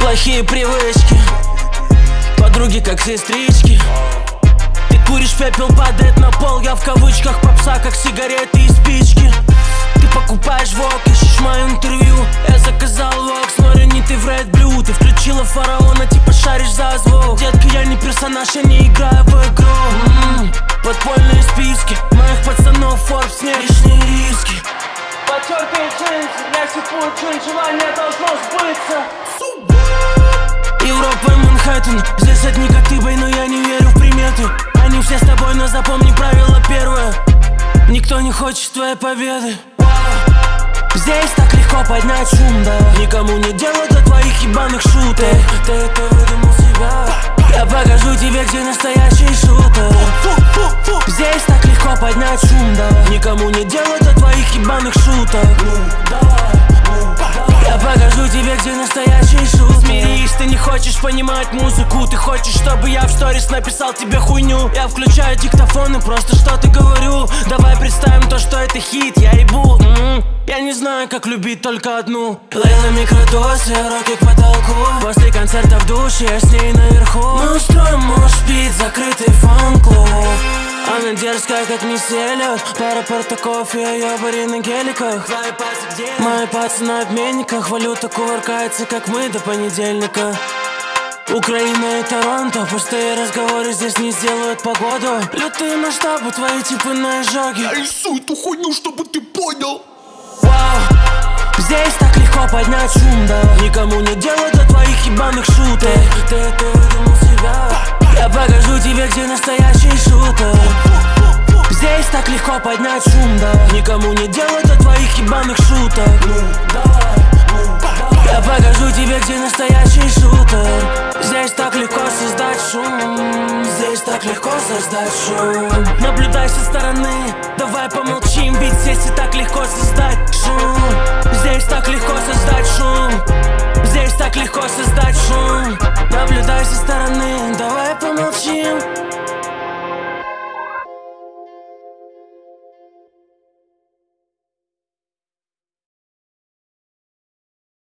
Плохие привычки, подруги как сестрички. Ты куришь, пепел падает на пол. Я в кавычках попса, как сигареты и спички. Ты покупаешь вок, ищешь мое интервью. Я заказал вок, смотрю, не ты в Red Blue. Ты включила фараона, типа шаришь за звук. Детка, я не персонаж, я не играю в игру. Подпольные списки моих пацанов, Forbes, не лишние риски. Потертые джинсы, я сипую джин, желание должно сбыться. Европа и Манхэттен, здесь одни коты, но я не верю в приметы. Они все с тобой, но запомни правило первое: никто не хочет твоей победы. Здесь так легко поднять шум, да. Никому не дело до твоих ебаных шуток. Ты выдумал себя. Я покажу тебе, где настоящий шутер. Здесь так легко поднять шум, да. Никому не дело до твоих ебаных шуток. Я покажу тебе, где настоящий шутер. Смирись, ты не хочешь понимать музыку. Ты хочешь, чтобы я в сторис написал тебе хуйню. Я включаю диктофон и просто что-то говорю. Давай представим то, что это хит, я ебу. Я не знаю, как любить только одну. Лейла микродоз, я руки к потолку. После концерта в душе, я с ней наверху. Мы устроим моушпит, закрытый фан-клуб. Она дерзкая, как мисс Эллиот. Пара портаков и ёбари на геликах. Мои пацаны на обменниках. Валюта кувыркается, как мы, до понедельника. Украина и Торонто, пустые разговоры здесь не сделают погоду. Лютые масштабы, твои типы на изжоге. Я рисую эту хуйню, чтобы ты понял. Вау, здесь так легко поднять шум, да. Никому не дело до твоих ебаных шуток. Ты выдумал себя. Я покажу тебе, где настоящий шутер. Здесь так легко поднять шум, да. Никому не дело до твоих ебаных шуток. Я покажу тебе, где настоящий шутер. Здесь так легко создать шум. Здесь так легко создать шум. Наблюдай со стороны, давай помолчим. Ведь здесь и так легко создать шум. Здесь так легко создать шум. Здесь так легко создать шум. Наблюдай со стороны.